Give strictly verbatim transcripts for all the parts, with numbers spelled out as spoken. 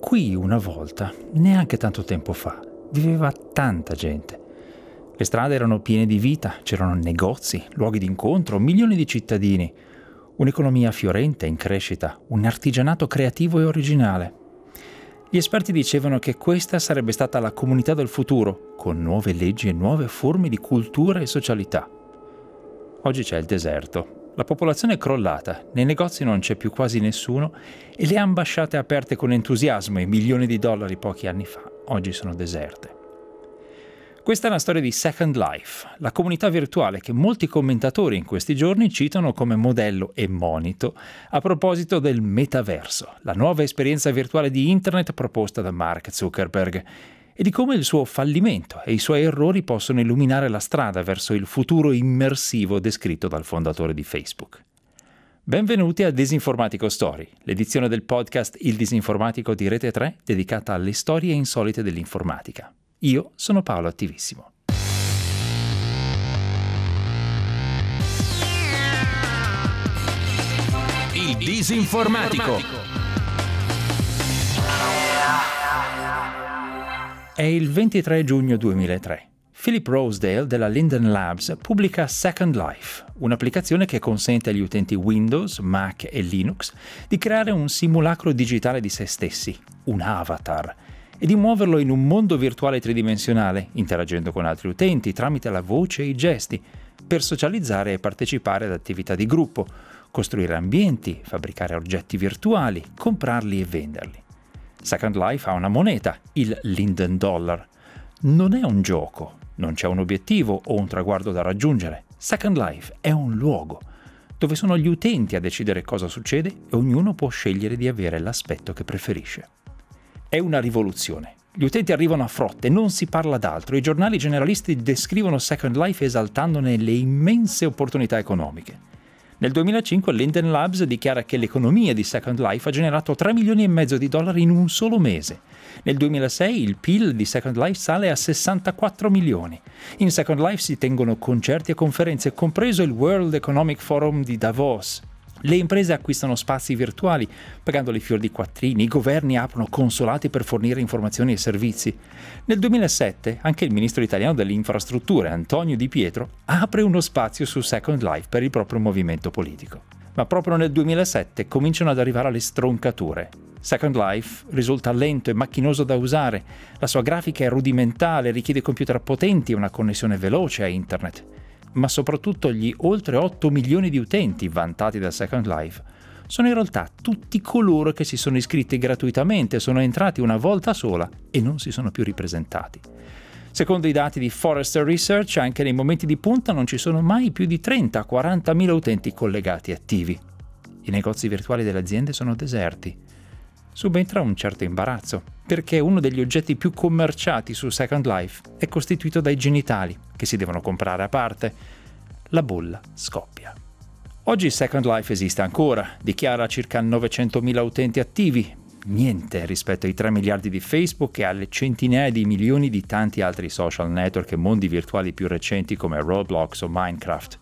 Qui una volta, neanche tanto tempo fa, viveva tanta gente. Le strade erano piene di vita, c'erano negozi, luoghi d'incontro, milioni di cittadini, un'economia fiorente in crescita, un artigianato creativo e originale. Gli esperti dicevano che questa sarebbe stata la comunità del futuro, con nuove leggi e nuove forme di cultura e socialità. Oggi c'è il deserto. La popolazione è crollata, nei negozi non c'è più quasi nessuno e le ambasciate aperte con entusiasmo e milioni di dollari pochi anni fa oggi sono deserte. Questa è la storia di Second Life, la comunità virtuale che molti commentatori in questi giorni citano come modello e monito a proposito del metaverso, la nuova esperienza virtuale di Internet proposta da Mark Zuckerberg, e di come il suo fallimento e i suoi errori possono illuminare la strada verso il futuro immersivo descritto dal fondatore di Facebook. Benvenuti a Disinformatico Story, l'edizione del podcast Il Disinformatico di Rete tre dedicata alle storie insolite dell'informatica. Io sono Paolo Attivissimo. Il Disinformatico. È il ventitré giugno duemilatré. Philip Rosedale della Linden Labs pubblica Second Life, un'applicazione che consente agli utenti Windows, Mac e Linux di creare un simulacro digitale di se stessi, un avatar, e di muoverlo in un mondo virtuale tridimensionale, interagendo con altri utenti tramite la voce e i gesti, per socializzare e partecipare ad attività di gruppo, costruire ambienti, fabbricare oggetti virtuali, comprarli e venderli. Second Life ha una moneta, il Linden Dollar. Non è un gioco, non c'è un obiettivo o un traguardo da raggiungere. Second Life è un luogo, dove sono gli utenti a decidere cosa succede e ognuno può scegliere di avere l'aspetto che preferisce. È una rivoluzione. Gli utenti arrivano a frotte, non si parla d'altro. I giornali generalisti descrivono Second Life esaltandone le immense opportunità economiche. Nel duemilacinque Linden Labs dichiara che l'economia di Second Life ha generato tre milioni e mezzo di dollari in un solo mese. Nel duemilasei il P I L di Second Life sale a sessantaquattro milioni. In Second Life si tengono concerti e conferenze, compreso il World Economic Forum di Davos. Le imprese acquistano spazi virtuali, pagandoli fior di quattrini, i governi aprono consolati per fornire informazioni e servizi. Nel duemilasette anche il ministro italiano delle infrastrutture, Antonio Di Pietro, apre uno spazio su Second Life per il proprio movimento politico. Ma proprio nel duemilasette cominciano ad arrivare le stroncature. Second Life risulta lento e macchinoso da usare, la sua grafica è rudimentale, richiede computer potenti e una connessione veloce a internet. Ma soprattutto gli oltre otto milioni di utenti vantati da Second Life sono in realtà tutti coloro che si sono iscritti gratuitamente, sono entrati una volta sola e non si sono più ripresentati. Secondo i dati di Forrester Research, anche nei momenti di punta non ci sono mai più di trenta quaranta mila utenti collegati attivi. I negozi virtuali delle aziende sono deserti. Subentra un certo imbarazzo, perché uno degli oggetti più commerciati su Second Life è costituito dai genitali, che si devono comprare a parte. La bolla scoppia. Oggi Second Life esiste ancora, dichiara circa novecentomila utenti attivi, niente rispetto ai tre miliardi di Facebook e alle centinaia di milioni di tanti altri social network e mondi virtuali più recenti come Roblox o Minecraft.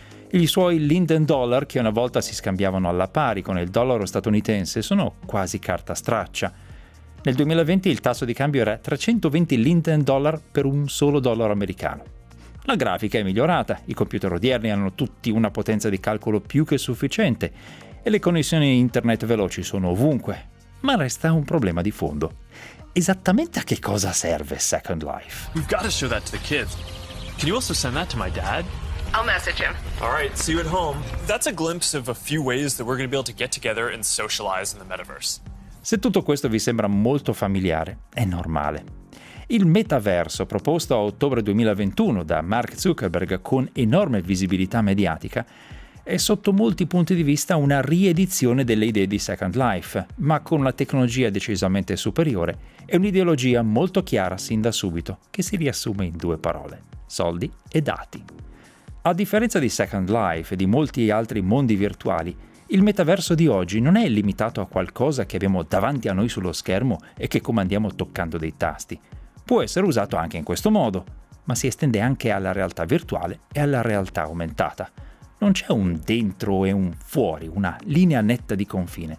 I suoi Linden Dollar, che una volta si scambiavano alla pari con il dollaro statunitense, sono quasi carta straccia. Nel duemilaventi il tasso di cambio era trecentoventi Linden Dollar per un solo dollaro americano. La grafica è migliorata, i computer odierni hanno tutti una potenza di calcolo più che sufficiente e le connessioni internet veloci sono ovunque, ma resta un problema di fondo. Esattamente a che cosa serve Second Life? We've got to show that to the kids. Can you also send that to my dad? I'll message him. All right, see you at home. That's a glimpse of a few ways that we're going to be able to get together and socialize in the metaverse. Se tutto questo vi sembra molto familiare, è normale. Il metaverso, proposto a ottobre duemilaventuno da Mark Zuckerberg con enorme visibilità mediatica, è sotto molti punti di vista una riedizione delle idee di Second Life, ma con una tecnologia decisamente superiore e un'ideologia molto chiara sin da subito, che si riassume in due parole: soldi e dati. A differenza di Second Life e di molti altri mondi virtuali, il metaverso di oggi non è limitato a qualcosa che abbiamo davanti a noi sullo schermo e che comandiamo toccando dei tasti. Può essere usato anche in questo modo, ma si estende anche alla realtà virtuale e alla realtà aumentata. Non c'è un dentro e un fuori, una linea netta di confine.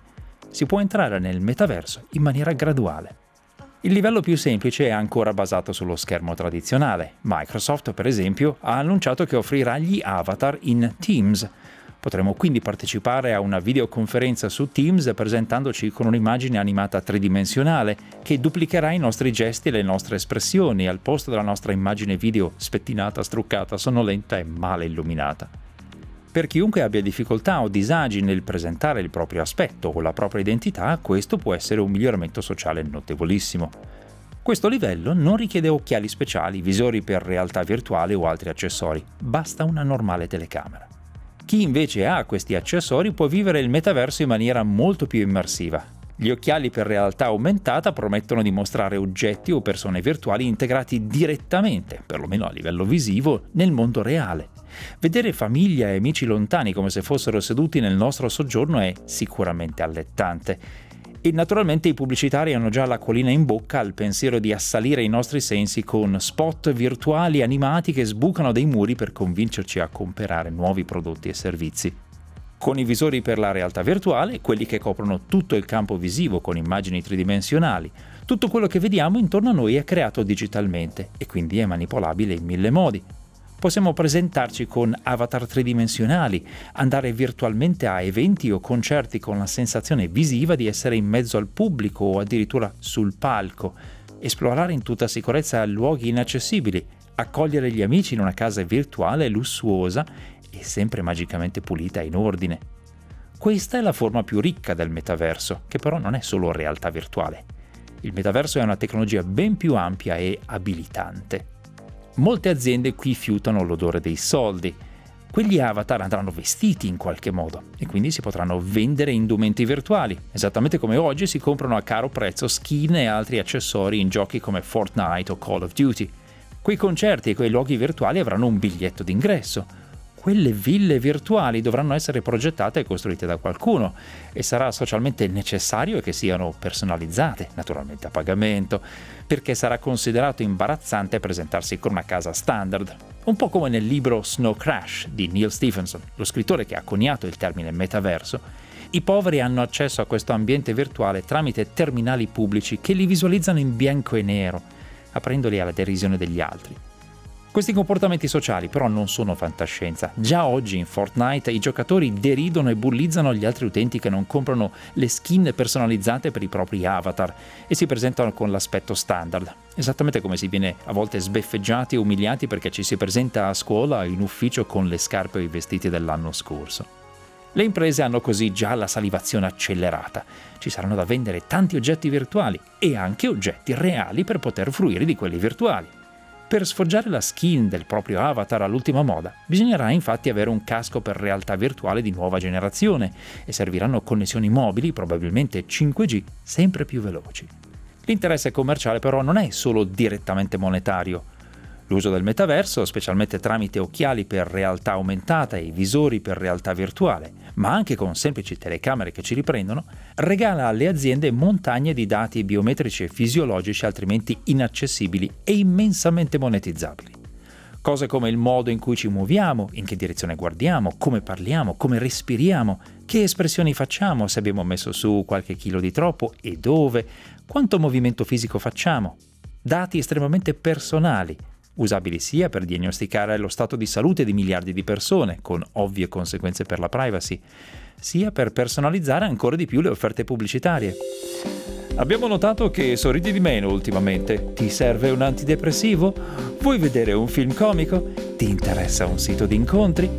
Si può entrare nel metaverso in maniera graduale. Il livello più semplice è ancora basato sullo schermo tradizionale. Microsoft, per esempio, ha annunciato che offrirà gli avatar in Teams. Potremo quindi partecipare a una videoconferenza su Teams presentandoci con un'immagine animata tridimensionale che duplicherà i nostri gesti e le nostre espressioni al posto della nostra immagine video spettinata, struccata, sonnolenta e male illuminata. Per chiunque abbia difficoltà o disagi nel presentare il proprio aspetto o la propria identità, questo può essere un miglioramento sociale notevolissimo. Questo livello non richiede occhiali speciali, visori per realtà virtuale o altri accessori, basta una normale telecamera. Chi invece ha questi accessori può vivere il metaverso in maniera molto più immersiva. Gli occhiali per realtà aumentata promettono di mostrare oggetti o persone virtuali integrati direttamente, perlomeno a livello visivo, nel mondo reale. Vedere famiglia e amici lontani come se fossero seduti nel nostro soggiorno è sicuramente allettante. E naturalmente i pubblicitari hanno già l'acquolina in bocca al pensiero di assalire i nostri sensi con spot virtuali animati che sbucano dei muri per convincerci a comprare nuovi prodotti e servizi. Con i visori per la realtà virtuale, quelli che coprono tutto il campo visivo con immagini tridimensionali, tutto quello che vediamo intorno a noi è creato digitalmente e quindi è manipolabile in mille modi. Possiamo presentarci con avatar tridimensionali, andare virtualmente a eventi o concerti con la sensazione visiva di essere in mezzo al pubblico o addirittura sul palco, esplorare in tutta sicurezza luoghi inaccessibili, accogliere gli amici in una casa virtuale lussuosa e sempre magicamente pulita e in ordine. Questa è la forma più ricca del metaverso, che però non è solo realtà virtuale. Il metaverso è una tecnologia ben più ampia e abilitante. Molte aziende qui fiutano l'odore dei soldi. Quegli avatar andranno vestiti in qualche modo e quindi si potranno vendere indumenti virtuali, esattamente come oggi si comprano a caro prezzo skin e altri accessori in giochi come Fortnite o Call of Duty. Quei concerti e quei luoghi virtuali avranno un biglietto d'ingresso. Quelle ville virtuali dovranno essere progettate e costruite da qualcuno e sarà socialmente necessario che siano personalizzate, naturalmente a pagamento, perché sarà considerato imbarazzante presentarsi con una casa standard. Un po' come nel libro Snow Crash di Neal Stephenson, lo scrittore che ha coniato il termine metaverso. I poveri hanno accesso a questo ambiente virtuale tramite terminali pubblici che li visualizzano in bianco e nero, aprendoli alla derisione degli altri. Questi comportamenti sociali però non sono fantascienza. Già oggi in Fortnite i giocatori deridono e bullizzano gli altri utenti che non comprano le skin personalizzate per i propri avatar e si presentano con l'aspetto standard, esattamente come si viene a volte sbeffeggiati e umiliati perché ci si presenta a scuola o in ufficio con le scarpe o i vestiti dell'anno scorso. Le imprese hanno così già la salivazione accelerata. Ci saranno da vendere tanti oggetti virtuali e anche oggetti reali per poter fruire di quelli virtuali. Per sfoggiare la skin del proprio avatar all'ultima moda, bisognerà infatti avere un casco per realtà virtuale di nuova generazione e serviranno connessioni mobili, probabilmente cinque G, sempre più veloci. L'interesse commerciale però non è solo direttamente monetario. L'uso del metaverso, specialmente tramite occhiali per realtà aumentata e visori per realtà virtuale, ma anche con semplici telecamere che ci riprendono, regala alle aziende montagne di dati biometrici e fisiologici altrimenti inaccessibili e immensamente monetizzabili. Cose come il modo in cui ci muoviamo, in che direzione guardiamo, come parliamo, come respiriamo, che espressioni facciamo se abbiamo messo su qualche chilo di troppo e dove, quanto movimento fisico facciamo. Dati estremamente personali, usabili sia per diagnosticare lo stato di salute di miliardi di persone, con ovvie conseguenze per la privacy, sia per personalizzare ancora di più le offerte pubblicitarie. Abbiamo notato che sorridi di meno ultimamente. Ti serve un antidepressivo? Vuoi vedere un film comico? Ti interessa un sito di incontri?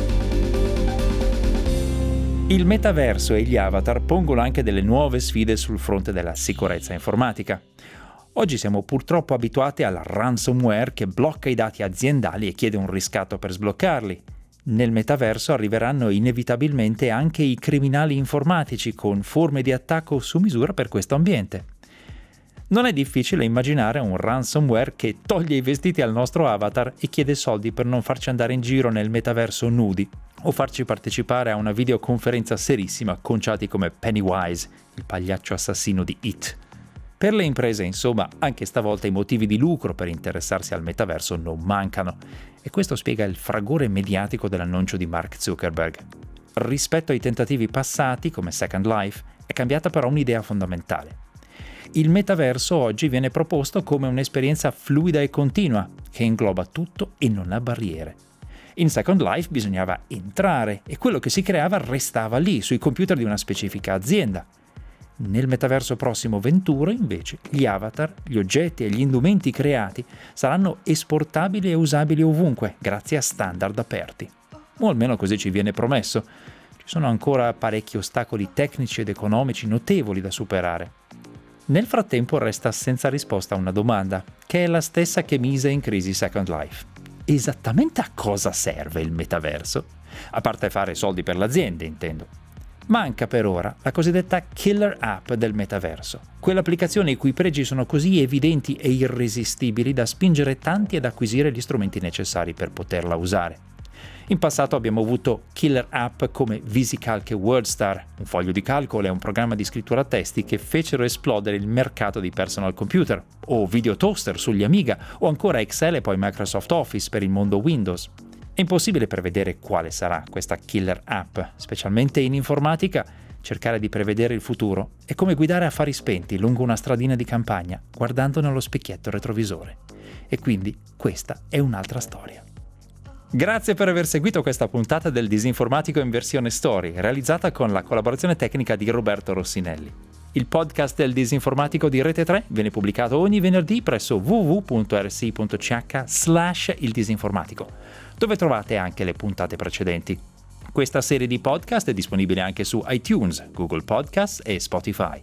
Il metaverso e gli avatar pongono anche delle nuove sfide sul fronte della sicurezza informatica. Oggi siamo purtroppo abituati al ransomware che blocca i dati aziendali e chiede un riscatto per sbloccarli. Nel metaverso arriveranno inevitabilmente anche i criminali informatici con forme di attacco su misura per questo ambiente. Non è difficile immaginare un ransomware che toglie i vestiti al nostro avatar e chiede soldi per non farci andare in giro nel metaverso nudi o farci partecipare a una videoconferenza serissima conciati come Pennywise, il pagliaccio assassino di It. Per le imprese, insomma, anche stavolta i motivi di lucro per interessarsi al metaverso non mancano, e questo spiega il fragore mediatico dell'annuncio di Mark Zuckerberg. Rispetto ai tentativi passati, come Second Life, È cambiata però un'idea fondamentale. Il metaverso oggi viene proposto come un'esperienza fluida e continua, che ingloba tutto e non ha barriere. In Second Life bisognava entrare e quello che si creava restava lì, sui computer di una specifica azienda. Nel metaverso prossimo Venturo, invece, gli avatar, gli oggetti e gli indumenti creati saranno esportabili e usabili ovunque, grazie a standard aperti. O almeno così ci viene promesso. Ci sono ancora parecchi ostacoli tecnici ed economici notevoli da superare. Nel frattempo resta senza risposta una domanda, che è la stessa che mise in crisi Second Life. Esattamente a cosa serve il metaverso? A parte fare soldi per le aziende, intendo. Manca per ora la cosiddetta killer app del metaverso, quell'applicazione i cui pregi sono così evidenti e irresistibili da spingere tanti ad acquisire gli strumenti necessari per poterla usare. In passato abbiamo avuto killer app come VisiCalc e WordStar, un foglio di calcolo e un programma di scrittura a testi che fecero esplodere il mercato di personal computer, o Video Toaster sugli Amiga, o ancora Excel e poi Microsoft Office per il mondo Windows. È impossibile prevedere quale sarà questa killer app, specialmente in informatica. Cercare di prevedere il futuro è come guidare a fari spenti lungo una stradina di campagna, guardando nello specchietto retrovisore. E quindi questa è un'altra storia. Grazie per aver seguito questa puntata del Disinformatico in versione story, realizzata con la collaborazione tecnica di Roberto Rossinelli. Il podcast del Disinformatico di Rete tre viene pubblicato ogni venerdì presso w w w punto r s i punto c h slash il disinformatico, dove trovate anche le puntate precedenti. Questa serie di podcast è disponibile anche su iTunes, Google Podcasts e Spotify.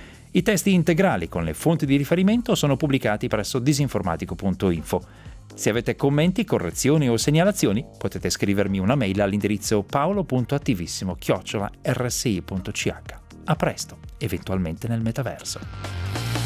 I testi integrali con le fonti di riferimento sono pubblicati presso disinformatico punto info. Se avete commenti, correzioni o segnalazioni, potete scrivermi una mail all'indirizzo paolo punto attivissimo chiocciola r s i punto c h. A presto, eventualmente nel metaverso.